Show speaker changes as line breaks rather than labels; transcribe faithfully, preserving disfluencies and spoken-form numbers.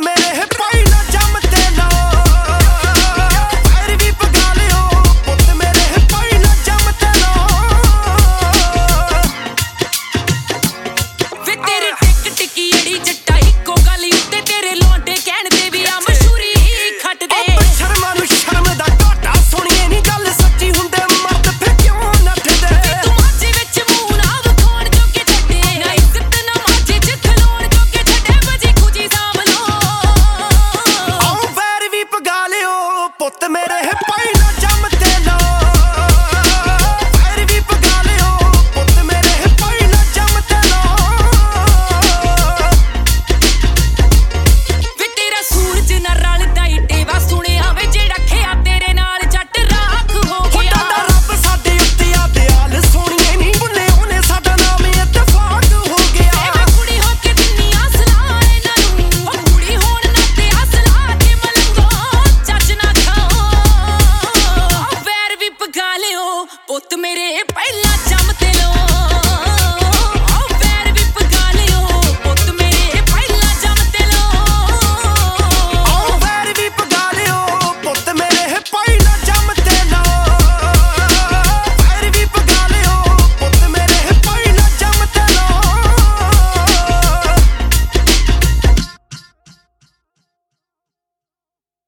ਮੇਰੇ ਭਾਈ ਨਾ ਜੰਮ ਤੇ ਲੋ ਪੈਰ ਵੀ ਪਗਾ ਲਿਓ ਪੁੱਤ ਮੇਰੇ ਭਾਈ ਨਾ ਜੰਮ ਤੇ ਲੋ
ਵੇ ਤੇਰੀ ਟਿਕ ਟਿਕੀ ਅੜੀ ਜੱਟਾ ਇੱਕੋ ਗੱਲ ਉੱਤੇ ਤੇਰੇ ਲੋਂਡੇ ਕਹਿਣ ਦੇ ਵੀ ਆ ਮਸ਼ਹੂਰੀ ਖੱਟ ਦੇ
ਸ਼ਰਮਾ ਨੂੰ ਸ਼ਰਮ ਦਾ ਘਾਟਾ ਸੁਣੀਏ ਨੀ ਗੱਲ ਸੱਚੀ ਹੁੰਦੇ ਮਰਦ ਫਿਰ ਕਿਉਂ ਨੱਠਦੇ
ਤੂੰ ਮਾਝੇ ਵਿੱਚ ਮੂੰਹ ਨਾ ਵਿਖਾਉਣ ਜੋਗੇ ਛੱਡੇ ਨਾ ਇੱਜ਼ਤ ਨਾ ਮਾਝੇ ਚ ਖਲੋਣ ਜੋਗੇ ਛੱਡੇ ਵਜੀ ਖੁਜੀ ਸਾਂਭ ਲੋ
ਆਉ ਪੈਰ ਵੀ ਪਗਾ ਲਿਓ ਪੁੱਤ ਮੇਰੇ ਭਾਈ ਨਾ ਜੰਮ ਤੇ ਲੋ ਪੈਰ ਵੀ ਪਗਾ ਲਿਓ ਪੁੱਤ ਮੇਰੇ ਭਾਈ ਨਾ ਜੰਮ ਤੇ ਲੋ
ਵੇ ਤੇਰਾ ਸੂਰਜ ਨਾ ਰਲਦਾ